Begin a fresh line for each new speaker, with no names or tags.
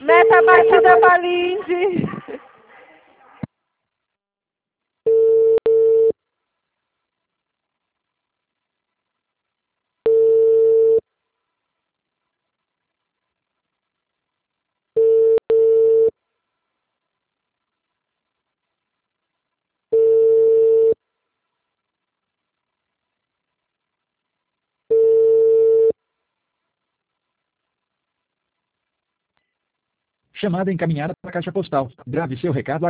Neta batida Balinde.
Chamada encaminhada para a caixa postal. Grave seu recado